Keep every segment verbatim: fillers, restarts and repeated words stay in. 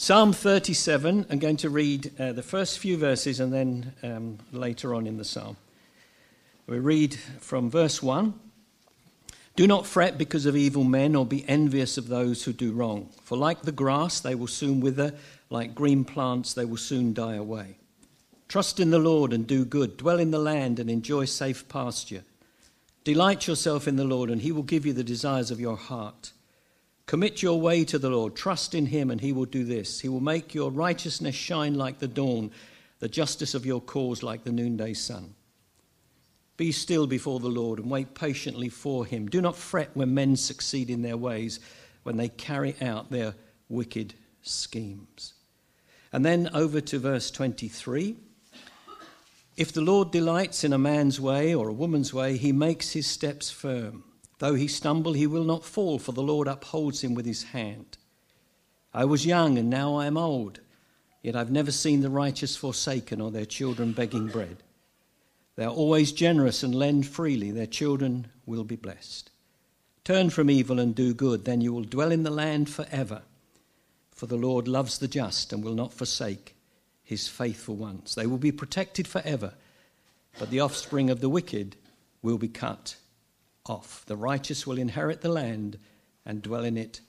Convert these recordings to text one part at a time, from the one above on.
Psalm thirty-seven, I'm going to read uh, the first few verses and then um, later on in the psalm. We read from verse one. Do not fret because of evil men or be envious of those who do wrong. For like the grass, they will soon wither. Like green plants, they will soon die away. Trust in the Lord and do good. Dwell in the land and enjoy safe pasture. Delight yourself in the Lord and he will give you the desires of your heart. Commit your way to the Lord. Trust in him and he will do this. He will make your righteousness shine like the dawn, the justice of your cause like the noonday sun. Be still before the Lord and wait patiently for him. Do not fret when men succeed in their ways, when they carry out their wicked schemes. And then over to verse twenty-three. If the Lord delights in a man's way or a woman's way, he makes his steps firm. Though he stumble, he will not fall, for the Lord upholds him with his hand. I was young and now I am old, yet I've never seen the righteous forsaken or their children begging bread. They are always generous and lend freely. Their children will be blessed. Turn from evil and do good, then you will dwell in the land forever. For the Lord loves the just and will not forsake his faithful ones. They will be protected forever, but the offspring of the wicked will be cut off. The righteous will inherit the land and dwell in it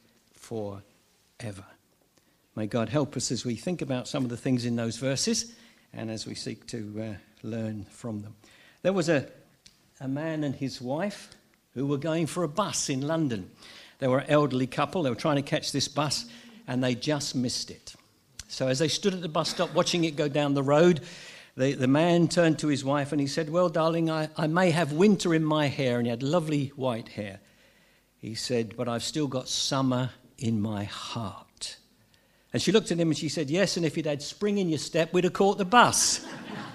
forever. May God help us as we think about some of the things in those verses and as we seek to uh, learn from them. There was a, a man and his wife who were going for a bus in London. They were an elderly couple. They were trying to catch this bus and they just missed it. So as they stood at the bus stop watching it go down the road, The, the man turned to his wife and he said, well, darling, I, I may have winter in my hair. And he had lovely white hair. He said, but I've still got summer in my heart. And she looked at him and she said, yes, and if you'd had spring in your step, we'd have caught the bus.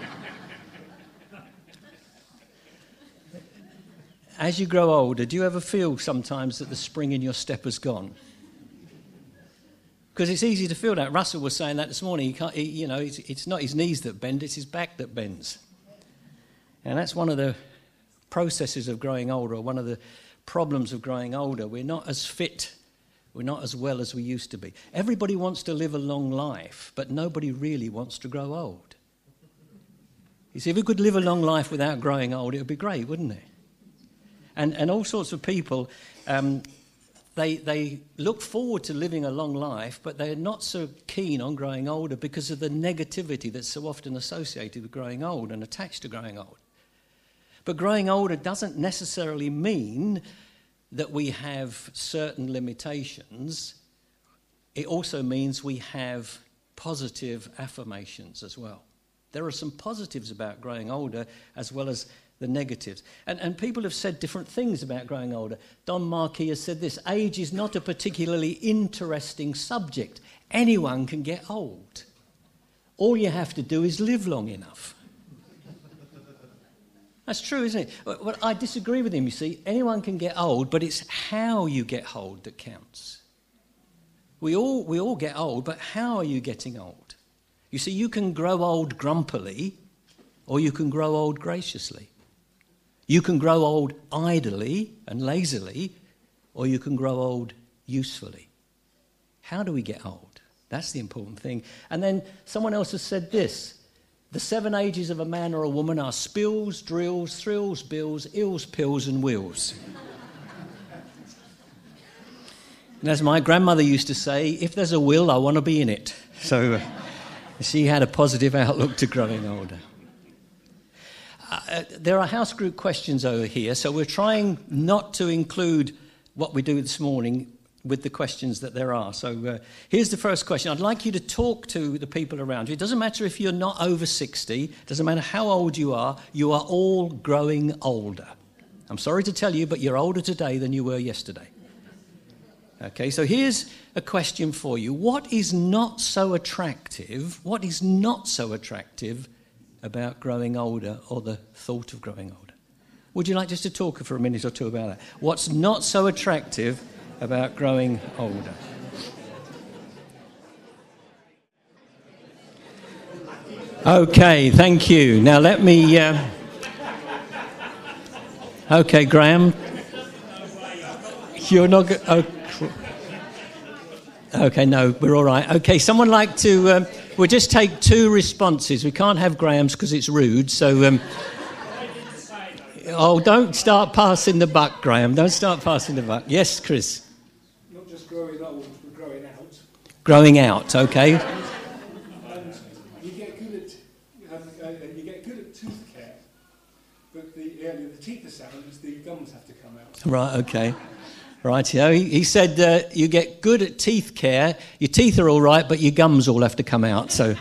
As you grow older, do you ever feel sometimes that the spring in your step has gone? Because it's easy to feel that. Russell was saying that this morning. He can't, he, you know, it's, it's not his knees that bend, it's his back that bends. And that's one of the processes of growing older, or one of the problems of growing older. We're not as fit, we're not as well as we used to be. Everybody wants to live a long life, but nobody really wants to grow old. You see, if we could live a long life without growing old, it would be great, wouldn't it? And, and all sorts of people... Um, They, they look forward to living a long life, but they're not so keen on growing older because of the negativity that's so often associated with growing old and attached to growing old. But growing older doesn't necessarily mean that we have certain limitations. It also means we have positive affirmations as well. There are some positives about growing older as well as the negatives. And, and people have said different things about growing older. Don Marquis has said this: age is not a particularly interesting subject. Anyone can get old. All you have to do is live long enough. That's true, isn't it? Well, I disagree with him, you see. Anyone can get old, but it's how you get old that counts. We all, we all get old, but how are you getting old? You see, you can grow old grumpily, or you can grow old graciously. You can grow old idly and lazily, or you can grow old usefully. How do we get old? That's the important thing. And then someone else has said this: the seven ages of a man or a woman are spills, drills, thrills, bills, ills, pills, and wills. And as my grandmother used to say, if there's a will, I want to be in it. So uh, she had a positive outlook to growing older. Uh, there are house group questions over here, so we're trying not to include what we do this morning with the questions that there are. So uh, here's the first question. I'd like you to talk to the people around you. It doesn't matter if you're not over sixty, it doesn't matter how old you are, you are all growing older. I'm sorry to tell you, but you're older today than you were yesterday. Okay, so here's a question for you. What is not so attractive, what is not so attractive about growing older, or the thought of growing older? Would you like just to talk for a minute or two about that? What's not so attractive about growing older? Okay, thank you. Now let me... Uh... Okay, Graham. You're not... Go- oh. Okay, no, we're all right. Okay, someone like to... Um, we'll just take two responses. We can't have Graham's because it's rude, so... Um, oh, don't start passing the buck, Graham. Don't start passing the buck. Yes, Chris? Not just growing old, but growing out. Growing out, okay. And, and you get good at um, uh, you get good at tooth care, but the earlier the teeth are sound, the gums have to come out. Right, okay. Right, you know, he, he said uh, you get good at teeth care, your teeth are all right, but your gums all have to come out, so...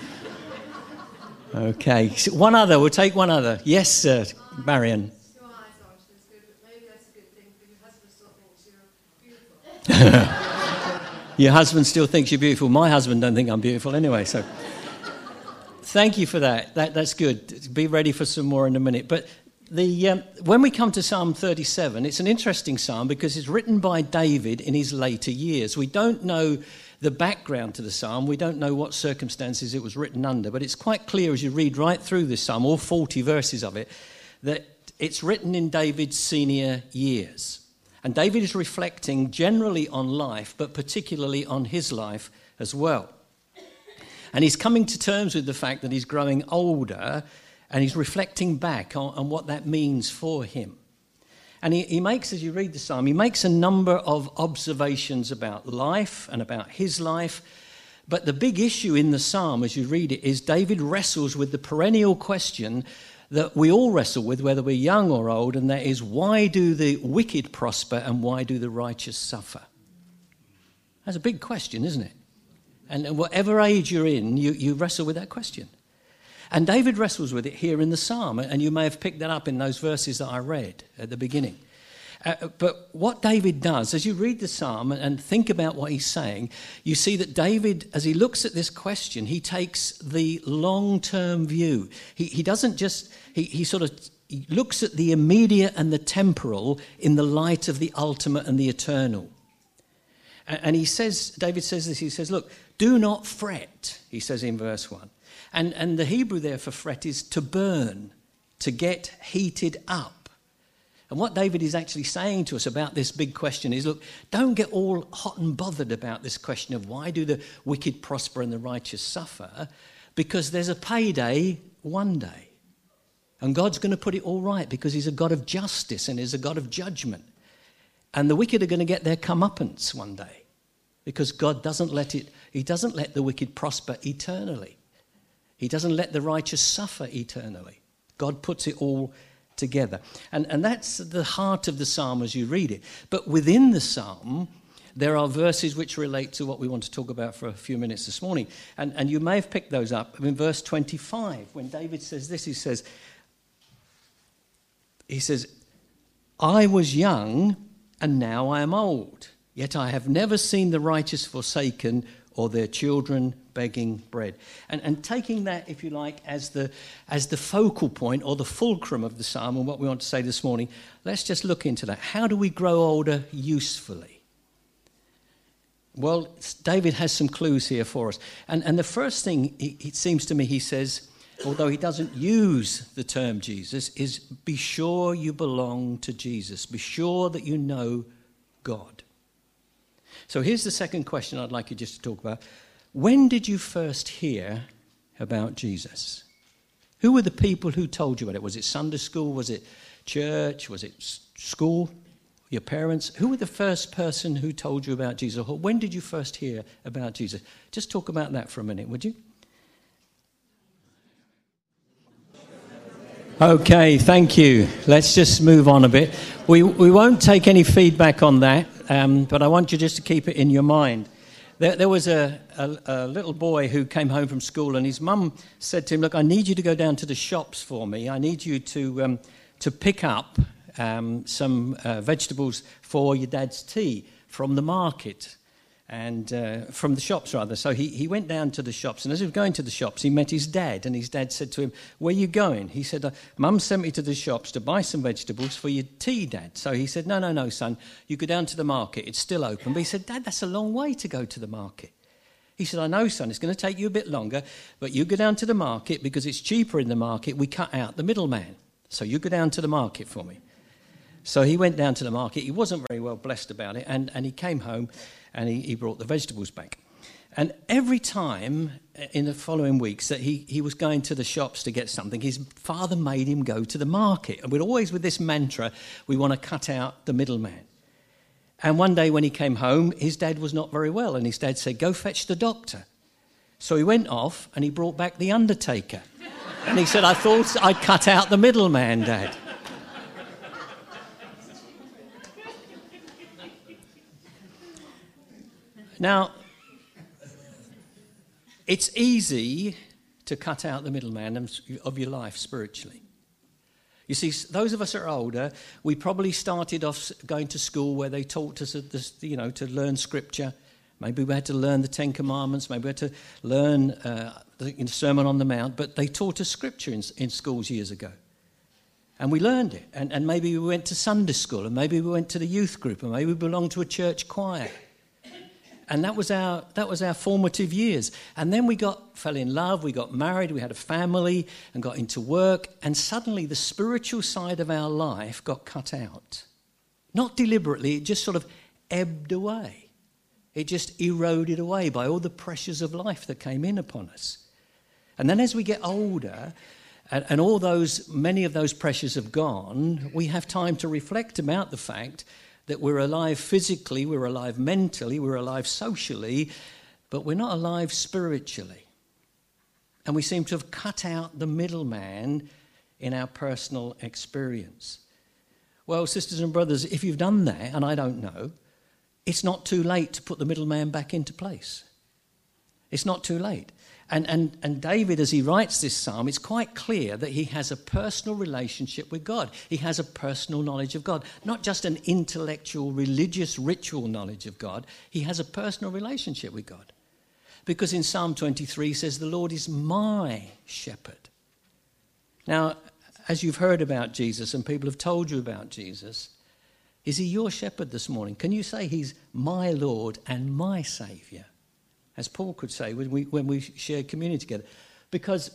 Okay, so one other, we'll take one other. Yes, uh, Marion. Your eyes aren't as good, but maybe that's a good thing, because your husband still thinks you're beautiful. Your husband still thinks you're beautiful. My husband don't think I'm beautiful anyway, so... Thank you for that. that. That's good. Be ready for some more in a minute. But the um, when we come to Psalm thirty-seven, it's an interesting psalm because it's written by David in his later years. We don't know the background to the psalm. We don't know what circumstances it was written under, but it's quite clear as you read right through this psalm, all forty verses of it, that it's written in David's senior years. And David is reflecting generally on life, but particularly on his life as well. And he's coming to terms with the fact that he's growing older, and he's reflecting back on, on what that means for him. And he, he makes, as you read the psalm, he makes a number of observations about life and about his life. But the big issue in the psalm, as you read it, is David wrestles with the perennial question that we all wrestle with, whether we're young or old, and that is, why do the wicked prosper and why do the righteous suffer? That's a big question, isn't it? And whatever age you're in, you, you wrestle with that question. And David wrestles with it here in the psalm, and you may have picked that up in those verses that I read at the beginning. Uh, but what David does, as you read the psalm and think about what he's saying, you see that David, as he looks at this question, he takes the long-term view. He, he doesn't just, he, he sort of he looks at the immediate and the temporal in the light of the ultimate and the eternal. And, and he says, David says this, he says, look, do not fret, he says in verse one. And, and the Hebrew there for fret is to burn, to get heated up. And what David is actually saying to us about this big question is, look, don't get all hot and bothered about this question of why do the wicked prosper and the righteous suffer, because there's a payday one day. And God's going to put it all right because he's a God of justice and he's a God of judgment. And the wicked are going to get their comeuppance one day because God doesn't let it, he doesn't let the wicked prosper eternally. He doesn't let the righteous suffer eternally. God puts it all together. And, and that's the heart of the psalm as you read it. But within the psalm, there are verses which relate to what we want to talk about for a few minutes this morning. And, and you may have picked those up. In verse twenty-five, when David says this, he says, he says, I was young and now I am old, yet I have never seen the righteous forsaken or their children begging bread. And, and taking that, if you like, as the as the focal point or the fulcrum of the psalm and what we want to say this morning, let's just look into that. How do we grow older usefully? Well, David has some clues here for us. And, and the first thing, it seems to me, he says, although he doesn't use the term Jesus, is be sure you belong to Jesus. Be sure that you know God. So here's the second question I'd like you just to talk about. When did you first hear about Jesus? Who were the people who told you about it? Was it Sunday school? Was it church? Was it school? Your parents? Who were the first person who told you about Jesus? Or when did you first hear about Jesus? Just talk about that for a minute, would you? Okay, thank you. Let's just move on a bit. We we won't take any feedback on that, um, but I want you just to keep it in your mind. There, there was a, a, a little boy who came home from school, and his mum said to him, look, I need you to go down to the shops for me. I need you to um, to pick up um, some uh, vegetables for your dad's tea from the market. And uh, from the shops, rather. So he, he went down to the shops, and as he was going to the shops, he met his dad, and his dad said to him, where are you going? He said, Mum sent me to the shops to buy some vegetables for your tea, Dad. So he said, no, no, no, son, you go down to the market. It's still open. But he said, Dad, that's a long way to go to the market. He said, I know, son, it's going to take you a bit longer, but you go down to the market because it's cheaper in the market. We cut out the middleman. So you go down to the market for me. So he went down to the market. He wasn't very well blessed about it, and, and he came home. and he, he brought the vegetables back. And every time in the following weeks that he, he was going to the shops to get something, his father made him go to the market. And we're always with this mantra, we want to cut out the middleman. And one day when he came home, his dad was not very well, and his dad said, go fetch the doctor. So he went off and he brought back the undertaker. And he said, I thought I'd cut out the middleman, Dad. Now, it's easy to cut out the middleman of your life spiritually. You see, those of us that are older, we probably started off going to school where they taught us, you know, to learn Scripture. Maybe we had to learn the Ten Commandments. Maybe we had to learn uh, the Sermon on the Mount. But they taught us Scripture in, in schools years ago. And we learned it. And, and maybe we went to Sunday school. And maybe we went to the youth group. And maybe we belonged to a church choir. And that was our that was our formative years. And then we got fell in love, we got married, we had a family and got into work. And suddenly the spiritual side of our life got cut out. Not deliberately, it just sort of ebbed away. It just eroded away by all the pressures of life that came in upon us. And then as we get older, and, and all those many of those pressures have gone, we have time to reflect about the fact that we're alive physically, we're alive mentally, we're alive socially, but we're not alive spiritually. And we seem to have cut out the middleman in our personal experience. Well, sisters and brothers, if you've done that, and I don't know, it's not too late to put the middleman back into place. It's not too late. And, and, and David, as he writes this psalm, it's quite clear that he has a personal relationship with God. He has a personal knowledge of God. Not just an intellectual, religious, ritual knowledge of God. He has a personal relationship with God. Because in Psalm twenty-three, it says, the Lord is my shepherd. Now, as you've heard about Jesus and people have told you about Jesus, is he your shepherd this morning? Can you say he's my Lord and my Saviour? As Paul could say when we, when we shared communion together. Because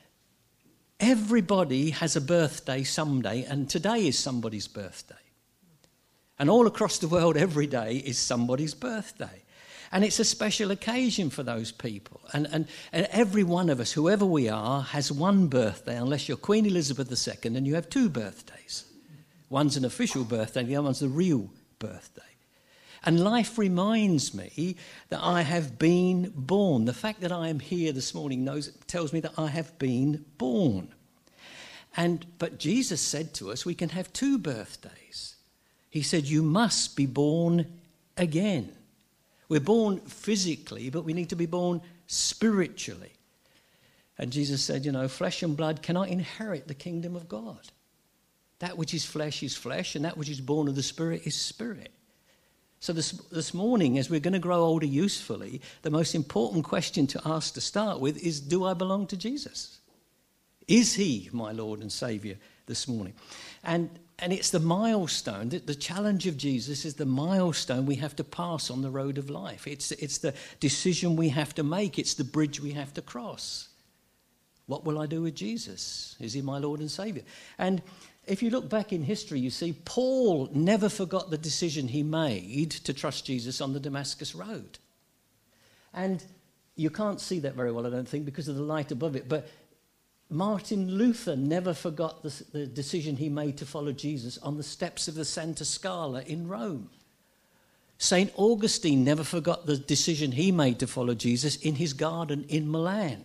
everybody has a birthday someday, and today is somebody's birthday. And all across the world, every day is somebody's birthday. And it's a special occasion for those people. And, and, and every one of us, whoever we are, has one birthday, unless you're Queen Elizabeth the Second and you have two birthdays. One's an official birthday, and the other one's the real birthday. And life reminds me that I have been born. The fact that I am here this morning knows, tells me that I have been born. And but Jesus said to us, we can have two birthdays. He said, you must be born again. We're born physically, but we need to be born spiritually. And Jesus said, you know, flesh and blood cannot inherit the kingdom of God. That which is flesh is flesh, and that which is born of the Spirit is spirit. So this, this morning, as we're going to grow older usefully, the most important question to ask to start with is, do I belong to Jesus? Is he my Lord and Saviour this morning? And, and it's the milestone, the, the challenge of Jesus is the milestone we have to pass on the road of life. It's, it's the decision we have to make. It's the bridge we have to cross. What will I do with Jesus? Is he my Lord and Saviour? And if you look back in history, you see Paul never forgot the decision he made to trust Jesus on the Damascus Road. And you can't see that very well, I don't think, because of the light above it. But Martin Luther never forgot the, the decision he made to follow Jesus on the steps of the Santa Scala in Rome. Saint Augustine never forgot the decision he made to follow Jesus in his garden in Milan.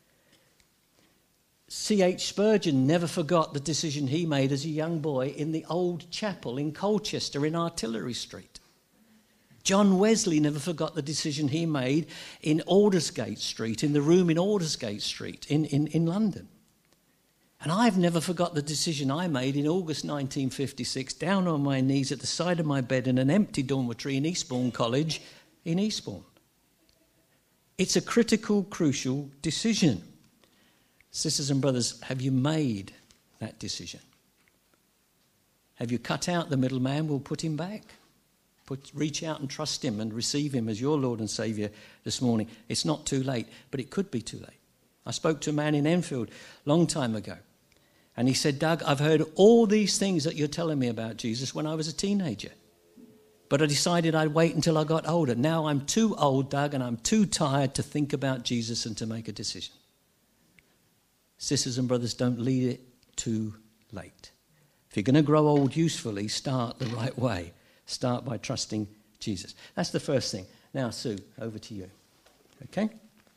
C H Spurgeon never forgot the decision he made as a young boy in the old chapel in Colchester in Artillery Street. John Wesley never forgot the decision he made in Aldersgate Street, in the room in Aldersgate Street in, in, in London. And I've never forgot the decision I made in August nineteen fifty-six, down on my knees at the side of my bed in an empty dormitory in Eastbourne College in Eastbourne. It's a critical, crucial decision. Sisters and brothers, have you made that decision? Have you cut out the middleman? We'll put him back. Put, reach out and trust him and receive him as your Lord and Saviour this morning. It's not too late, but it could be too late. I spoke to a man in Enfield a long time ago, and he said, Doug, I've heard all these things that you're telling me about Jesus when I was a teenager. But I decided I'd wait until I got older. Now I'm too old, Doug, and I'm too tired to think about Jesus and to make a decision. Sisters and brothers, don't leave it too late. If you're going to grow old usefully, start the right way. Start by trusting Jesus. That's the first thing. Now, Sue, over to you. Okay?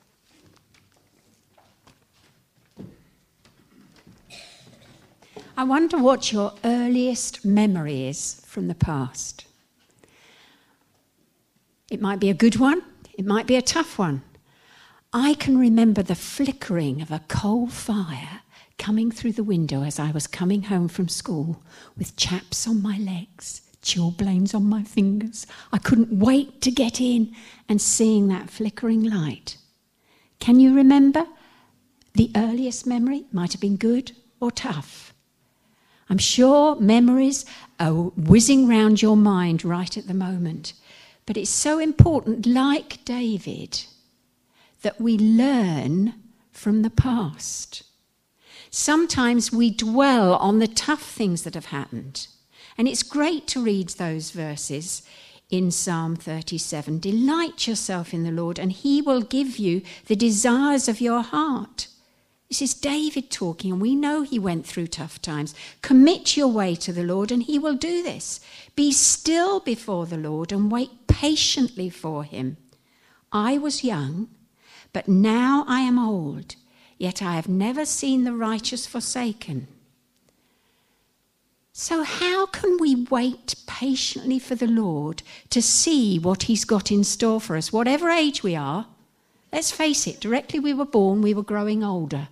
I wonder what your earliest memory is from the past. It might be a good one. It might be a tough one. I can remember the flickering of a coal fire coming through the window as I was coming home from school with chaps on my legs, chilblains on my fingers. I couldn't wait to get in and seeing that flickering light. Can you remember the earliest memory? Might have been good or tough. I'm sure memories are whizzing round your mind right at the moment. But it's so important, like David, that we learn from the past. Sometimes we dwell on the tough things that have happened. And it's great to read those verses in Psalm thirty-seven. Delight yourself in the Lord, and he will give you the desires of your heart. This is David talking, and we know he went through tough times. Commit your way to the Lord, and he will do this. Be still before the Lord and wait patiently for him. I was young, but now I am old, yet I have never seen the righteous forsaken. So how can we wait patiently for the Lord to see what he's got in store for us? Whatever age we are, let's face it, directly we were born, we were growing older.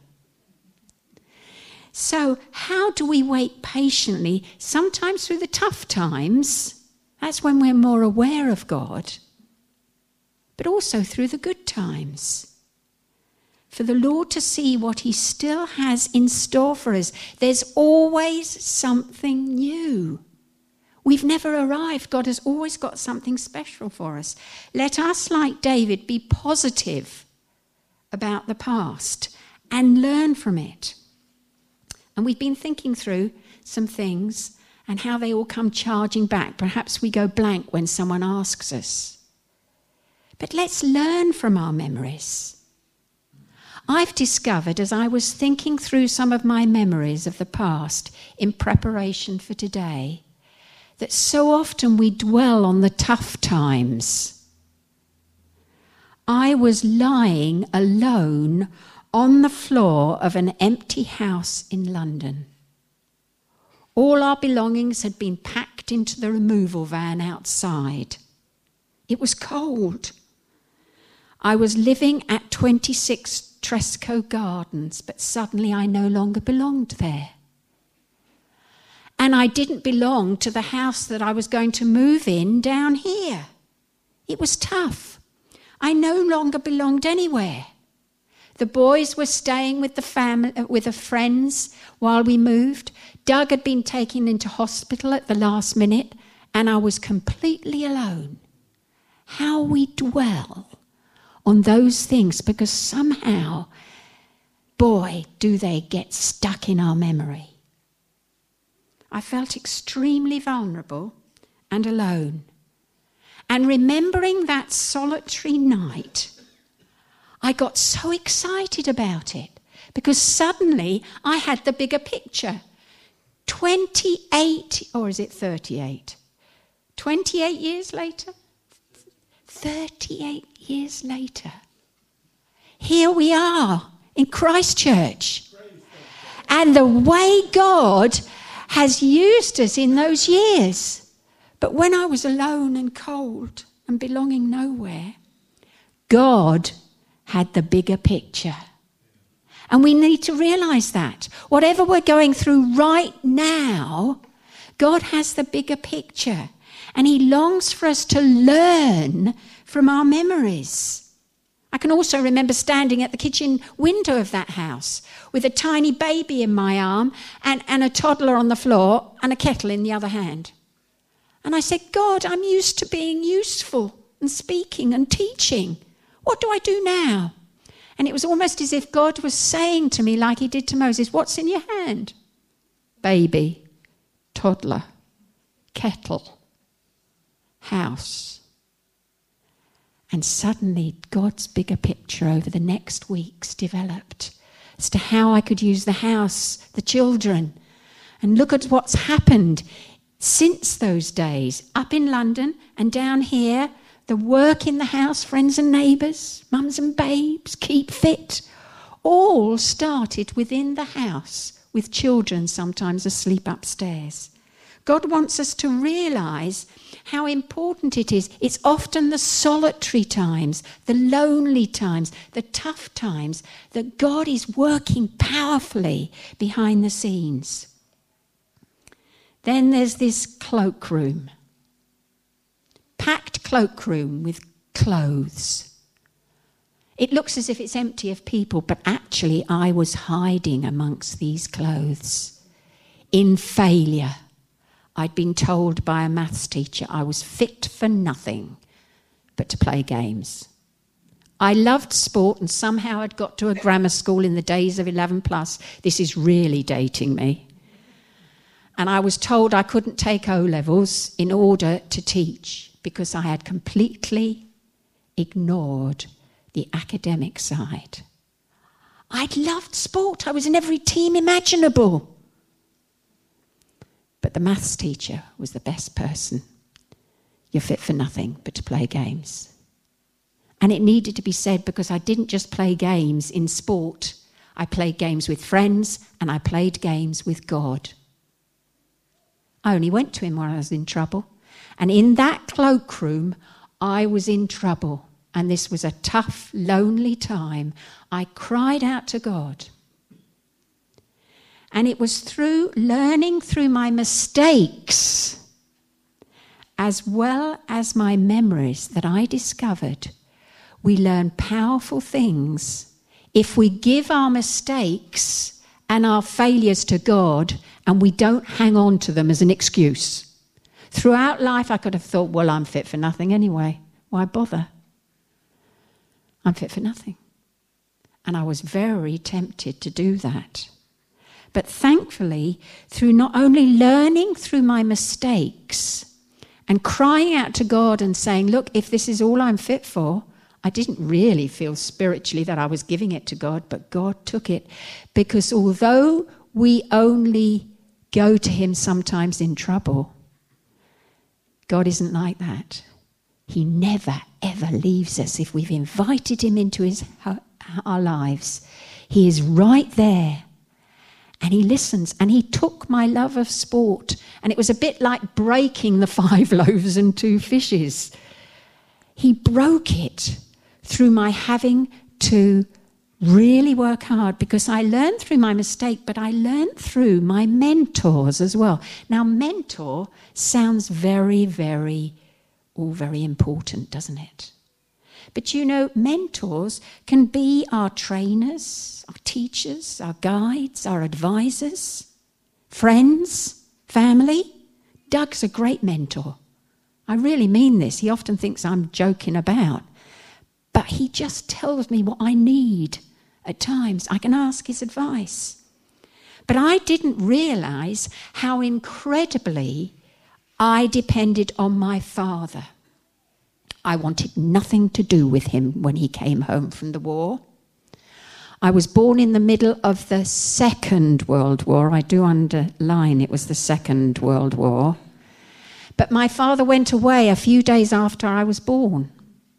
So how do we wait patiently? Sometimes through the tough times, that's when we're more aware of God, but also through the good times. For the Lord to see what he still has in store for us. There's always something new. We've never arrived. God has always got something special for us. Let us, like David, be positive about the past and learn from it. And we've been thinking through some things and how they all come charging back. Perhaps we go blank when someone asks us. But let's learn from our memories. I've discovered, as I was thinking through some of my memories of the past in preparation for today, that so often we dwell on the tough times. I was lying alone on the floor of an empty house in London. All our belongings had been packed into the removal van outside. It was cold. I was living at twenty-six Tresco Gardens, but suddenly I no longer belonged there. And I didn't belong to the house that I was going to move in down here. It was tough. I no longer belonged anywhere. The boys were staying with the family, with the friends while we moved. Doug had been taken into hospital at the last minute, and I was completely alone. How we dwell on those things, because somehow, boy, do they get stuck in our memory. I felt extremely vulnerable and alone. And remembering that solitary night, I got so excited about it because suddenly I had the bigger picture. twenty-eight, or is it thirty-eight? twenty-eight years later? thirty-eight years later. Here we are in Christchurch. And the way God has used us in those years. But when I was alone and cold and belonging nowhere, God had the bigger picture. And we need to realise that. Whatever we're going through right now, God has the bigger picture. And he longs for us to learn from our memories. I can also remember standing at the kitchen window of that house with a tiny baby in my arm and, and a toddler on the floor and a kettle in the other hand. And I said, God, I'm used to being useful and speaking and teaching. What do I do now? And it was almost as if God was saying to me, like he did to Moses, what's in your hand? Baby, toddler, kettle. house. And suddenly God's bigger picture over the next weeks developed as to how I could use the house, the children. And look at what's happened since those days, up in London and down here, the work in the house, friends and neighbours, mums and babes, keep fit, all started within the house with children sometimes asleep upstairs. God wants us to realise how important it is. It's often the solitary times, the lonely times, the tough times that God is working powerfully behind the scenes. Then there's this cloakroom, packed cloakroom with clothes. It looks as if it's empty of people, but actually I was hiding amongst these clothes in failure. I'd been told by a maths teacher I was fit for nothing but to play games. I loved sport and somehow I'd got to a grammar school in the days of eleven plus. This is really dating me. And I was told I couldn't take O-levels in order to teach because I had completely ignored the academic side. I'd loved sport. I was in every team imaginable. But the maths teacher was the best person. You're fit for nothing but to play games. And it needed to be said because I didn't just play games in sport. I played games with friends and I played games with God. I only went to him when I was in trouble. And in that cloakroom, I was in trouble. And this was a tough, lonely time. I cried out to God. And it was through learning through my mistakes, as well as my memories, that I discovered we learn powerful things if we give our mistakes and our failures to God and we don't hang on to them as an excuse. Throughout life, I could have thought, well, I'm fit for nothing anyway. Why bother? I'm fit for nothing. And I was very tempted to do that. But thankfully, through not only learning through my mistakes and crying out to God and saying, look, if this is all I'm fit for, I didn't really feel spiritually that I was giving it to God, but God took it. Because although we only go to him sometimes in trouble, God isn't like that. He never, ever leaves us if we've invited him into his, our lives. He is right there. And he listens, and he took my love of sport, and it was a bit like breaking the five loaves and two fishes. He broke it through my having to really work hard, because I learned through my mistake, but I learned through my mentors as well. Now, mentor sounds very, very, all very important, doesn't it? But you know, mentors can be our trainers, our teachers, our guides, our advisors, friends, family. Doug's a great mentor. I really mean this. He often thinks I'm joking about. But he just tells me what I need at times. I can ask his advice. But I didn't realise how incredibly I depended on my father. I wanted nothing to do with him when he came home from the war. I was born in the middle of the Second World War. I do underline it was the Second World War. But my father went away a few days after I was born.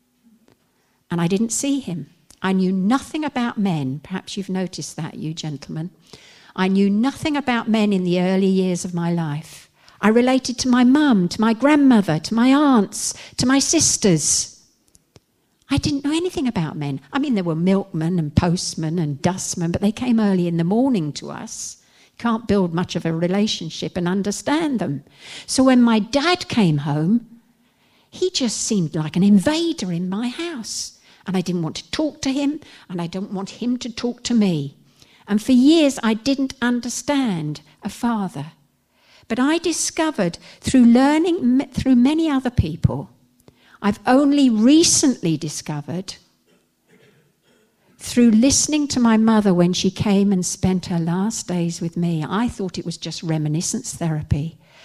And I didn't see him. I knew nothing about men. Perhaps you've noticed that, you gentlemen. I knew nothing about men in the early years of my life. I related to my mum, to my grandmother, to my aunts, to my sisters. I didn't know anything about men. I mean, there were milkmen and postmen and dustmen, but they came early in the morning to us. You can't build much of a relationship and understand them. So when my dad came home, he just seemed like an invader in my house. And I didn't want to talk to him, and I don't want him to talk to me. And for years, I didn't understand a father. But I discovered through learning through many other people, I've only recently discovered through listening to my mother when she came and spent her last days with me. I thought it was just reminiscence therapy.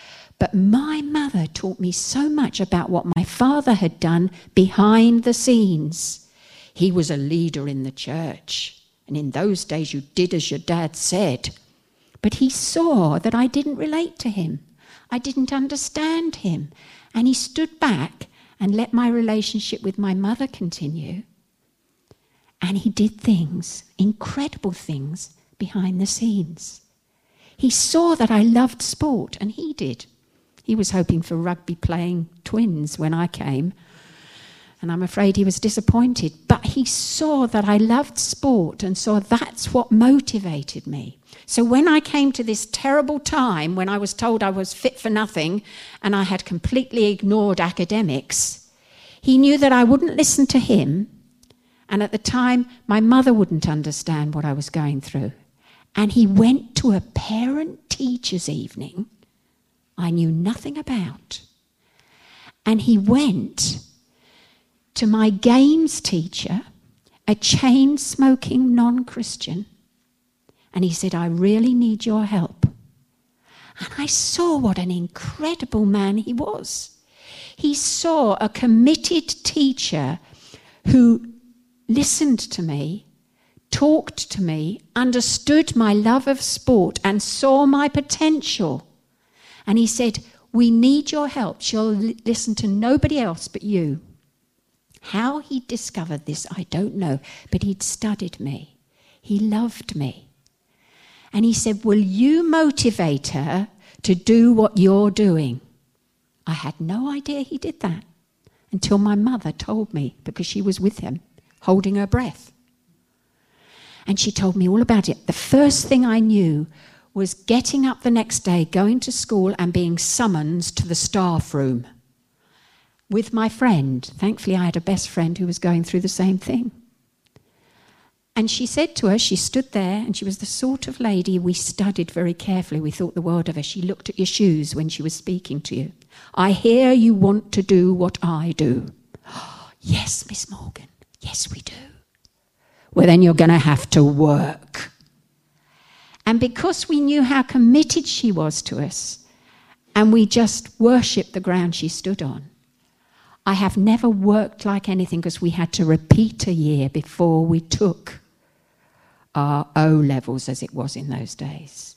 But my mother taught me so much about what my father had done behind the scenes. He was a leader in the church, and in those days you did as your dad said. But he saw that I didn't relate to him. I didn't understand him. And he stood back and let my relationship with my mother continue. And he did things, incredible things, behind the scenes. He saw that I loved sport, and he did. He was hoping for rugby playing twins when I came, and I'm afraid he was disappointed. But he saw that I loved sport, and saw that's what motivated me. So when I came to this terrible time when I was told I was fit for nothing and I had completely ignored academics, he knew that I wouldn't listen to him. And at the time, my mother wouldn't understand what I was going through. And he went to a parent-teachers evening I knew nothing about. And he went to my games teacher, a chain-smoking non-Christian, and he said, I really need your help. And I saw what an incredible man he was. He saw a committed teacher who listened to me, talked to me, understood my love of sport, and saw my potential. And he said, we need your help. She'll l- listen to nobody else but you. How he discovered this, I don't know, but he'd studied me. He loved me. And he said, will you motivate her to do what you're doing? I had no idea he did that until my mother told me, because she was with him, holding her breath. And she told me all about it. The first thing I knew was getting up the next day, going to school and being summoned to the staff room with my friend. Thankfully, I had a best friend who was going through the same thing. And she said to us, she stood there, and she was the sort of lady we studied very carefully. We thought the world of her. She looked at your shoes when she was speaking to you. I hear you want to do what I do. Oh, yes, Miss Morgan. Yes, we do. Well, then you're going to have to work. And because we knew how committed she was to us, and we just worshipped the ground she stood on, I have never worked like anything, because we had to repeat a year before we took our O-levels, as it was in those days.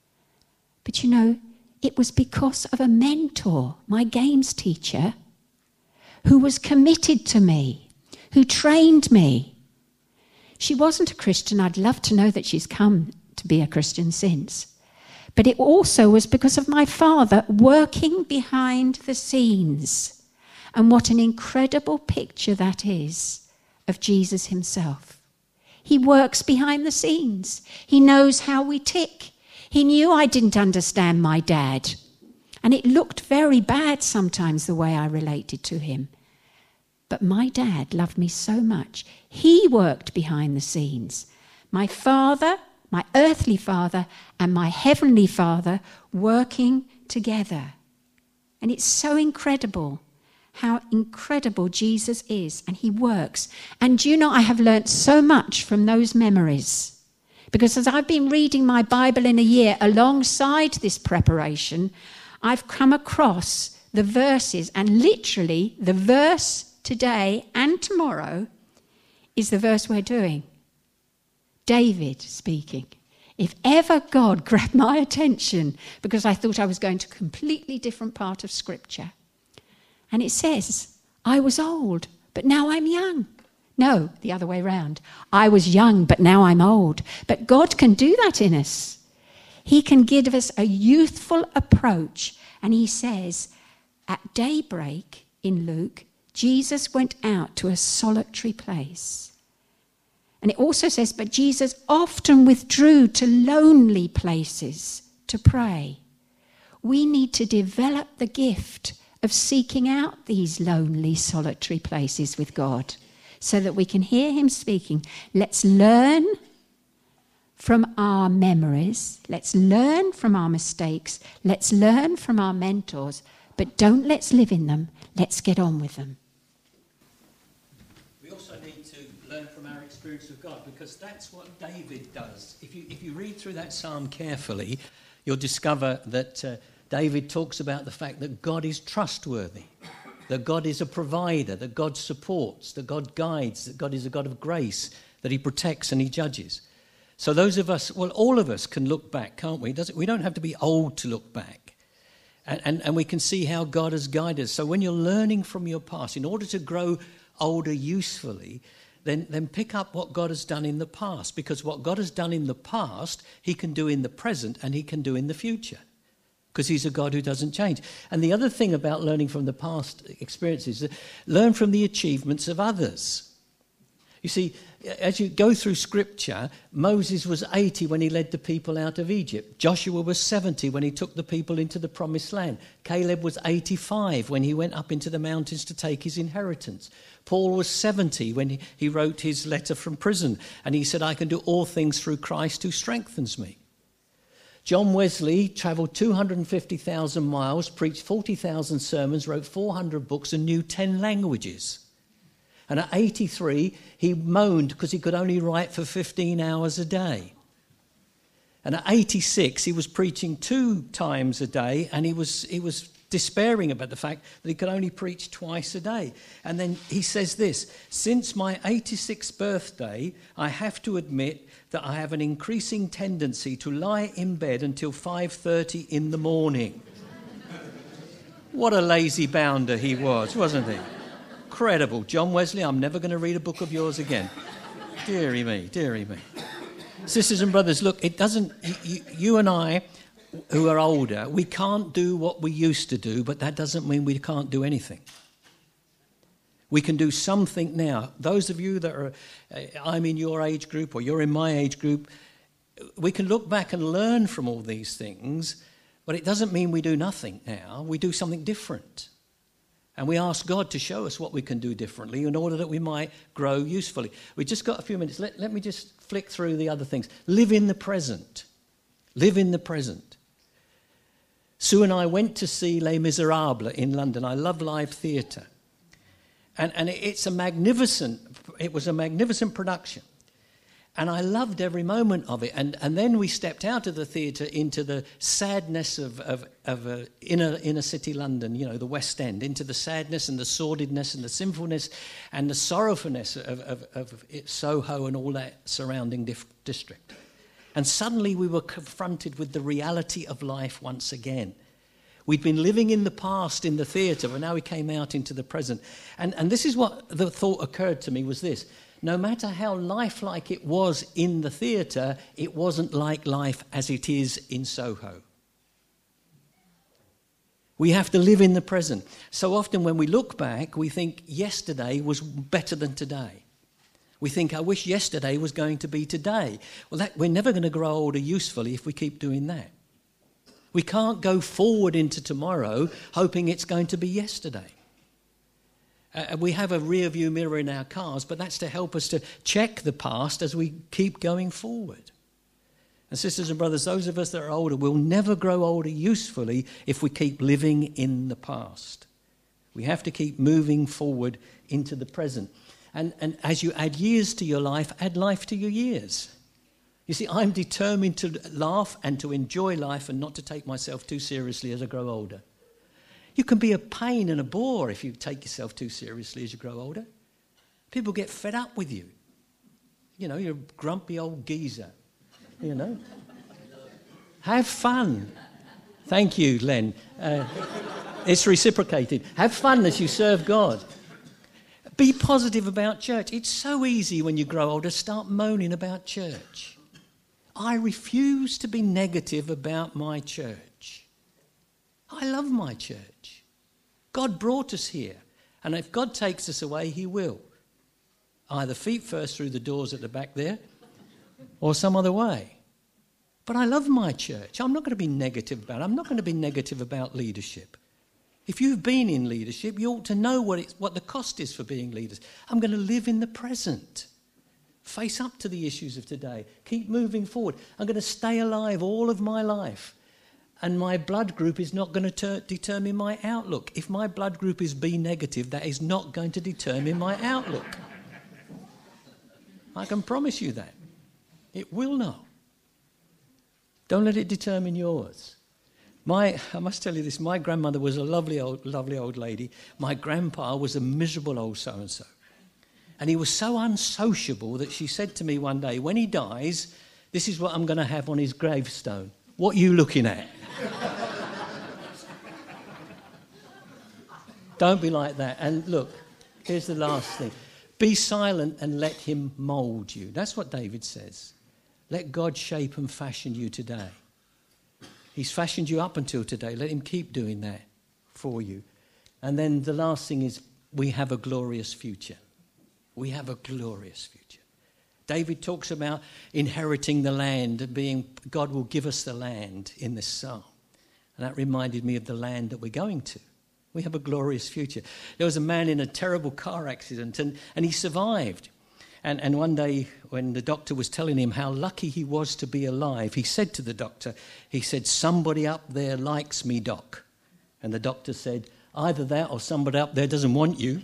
But you know, it was because of a mentor, my games teacher, who was committed to me, who trained me. She wasn't a Christian. I'd love to know that she's come to be a Christian since. But it also was because of my father working behind the scenes. And what an incredible picture that is of Jesus himself. He works behind the scenes. He knows how we tick. He knew I didn't understand my dad. And it looked very bad sometimes the way I related to him. But my dad loved me so much. He worked behind the scenes. My father, my earthly father, and my heavenly father working together. And it's so incredible how incredible Jesus is, and he works. And do you know, I have learnt so much from those memories, because as I've been reading my Bible in a year alongside this preparation, I've come across the verses, and literally the verse today and tomorrow is the verse we're doing. David speaking. If ever God grabbed my attention, because I thought I was going to a completely different part of Scripture. And it says, I was old, but now I'm young. No, the other way round. I was young, but now I'm old. But God can do that in us. He can give us a youthful approach. And he says, at daybreak in Luke, Jesus went out to a solitary place. And it also says, but Jesus often withdrew to lonely places to pray. We need to develop the gift of seeking out these lonely, solitary places with God so that we can hear him speaking. Let's learn from our memories. Let's learn from our mistakes. Let's learn from our mentors. But don't let's live in them. Let's get on with them. We also need to learn from our experience of God, because that's what David does. If you, if you read through that psalm carefully, you'll discover that uh, David talks about the fact that God is trustworthy, that God is a provider, that God supports, that God guides, that God is a God of grace, that he protects and he judges. So those of us, well, all of us can look back, can't we? Doesn't, we don't have to be old to look back. And, and, and we can see how God has guided us. So when you're learning from your past, in order to grow older usefully, then, then pick up what God has done in the past. Because what God has done in the past, he can do in the present and he can do in the future. Because he's a God who doesn't change. And the other thing about learning from the past experiences is learn from the achievements of others. You see, as you go through Scripture, Moses was eighty when he led the people out of Egypt. Joshua was seventy when he took the people into the Promised Land. Caleb was eighty-five when he went up into the mountains to take his inheritance. Paul was seventy when he, he wrote his letter from prison. And he said, I can do all things through Christ who strengthens me. John Wesley travelled two hundred fifty thousand miles, preached forty thousand sermons, wrote four hundred books and knew ten languages. And at eighty-three, he moaned because he could only write for fifteen hours a day. And at eighty-six, he was preaching two times a day, and he was he was despairing about the fact that he could only preach twice a day. And then he says this, since my eighty-sixth birthday, I have to admit that I have an increasing tendency to lie in bed until five thirty in the morning. What a lazy bounder he was, wasn't he? Incredible. John Wesley, I'm never going to read a book of yours again. Deary me, deary me. Sisters and brothers, look, it doesn't, you, you and I, who are older, we can't do what we used to do, but that doesn't mean we can't do anything. We can do something now. Those of you that are, uh, I'm in your age group or you're in my age group, we can look back and learn from all these things, but it doesn't mean we do nothing now. We do something different. And we ask God to show us what we can do differently in order that we might grow usefully. We've just got a few minutes. Let, let me just flick through the other things. Live in the present. Live in the present. Sue and I went to see Les Miserables in London. I love live theatre. And, and it's a magnificent, it was a magnificent production. And I loved every moment of it. And, and then we stepped out of the theatre into the sadness of, of, of uh, inner, inner city London, you know, the West End, into the sadness and the sordidness and the sinfulness and the sorrowfulness of, of, of Soho and all that surrounding dif- district. And suddenly we were confronted with the reality of life once again. We'd been living in the past in the theatre, but now we came out into the present. And, and this is what the thought occurred to me was this. No matter how lifelike it was in the theatre, it wasn't like life as it is in Soho. We have to live in the present. So often when we look back, we think yesterday was better than today. We think, I wish yesterday was going to be today. Well, that, we're never going to grow older usefully if we keep doing that. We can't go forward into tomorrow hoping it's going to be yesterday. Uh, we have a rear view mirror in our cars, but that's to help us to check the past as we keep going forward. And sisters and brothers, those of us that are older will never grow older usefully if we keep living in the past. We have to keep moving forward into the present. And, and as you add years to your life, add life to your years. You see, I'm determined to laugh and to enjoy life and not to take myself too seriously as I grow older. You can be a pain and a bore if you take yourself too seriously as you grow older. People get fed up with you. You know, you're a grumpy old geezer, you know. Have fun. Thank you, Len. Uh, it's reciprocated. Have fun as you serve God. Be positive about church. It's so easy when you grow older to start moaning about church. I refuse to be negative about my church. I love my church. God brought us here. And if God takes us away, he will. Either feet first through the doors at the back there or some other way. But I love my church. I'm not going to be negative about it. I'm not going to be negative about leadership. If you've been in leadership, you ought to know what, it's, what the cost is for being leaders. I'm going to live in the present. Face up to the issues of today. Keep moving forward. I'm going to stay alive all of my life. And my blood group is not going to ter- determine my outlook. If my blood group is B negative, that is not going to determine my outlook. I can promise you that. It will not. Don't let it determine yours. My, I must tell you this, my grandmother was a lovely old, lovely old lady. My grandpa was a miserable old so-and-so. And he was so unsociable that she said to me one day, when he dies, this is what I'm going to have on his gravestone. What are you looking at? Don't be like that. And look, here's the last thing. Be silent and let him mould you. That's what David says. Let God shape and fashion you today. He's fashioned you up until today. Let him keep doing that for you. And then the last thing is, we have a glorious future. We have a glorious future. David talks about inheriting the land, being God will give us the land in this psalm. And that reminded me of the land that we're going to. We have a glorious future. There was a man in a terrible car accident, and, and he survived. And, and one day when the doctor was telling him how lucky he was to be alive, he said to the doctor, he said, somebody up there likes me, Doc. And the doctor said, either that or somebody up there doesn't want you.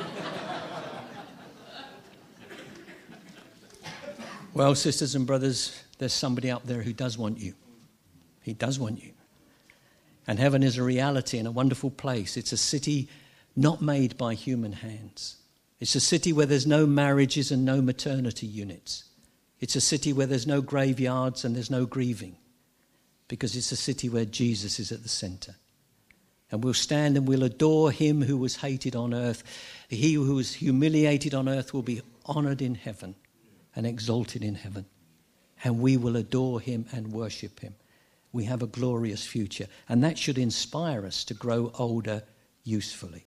Well, sisters and brothers, there's somebody up there who does want you. He does want you. And heaven is a reality and a wonderful place. It's a city not made by human hands. It's a city where there's no marriages and no maternity units. It's a city where there's no graveyards and there's no grieving, because it's a city where Jesus is at the centre. And we'll stand and we'll adore him who was hated on earth. He who was humiliated on earth will be honoured in heaven and exalted in heaven. And we will adore him and worship him. We have a glorious future. And that should inspire us to grow older usefully.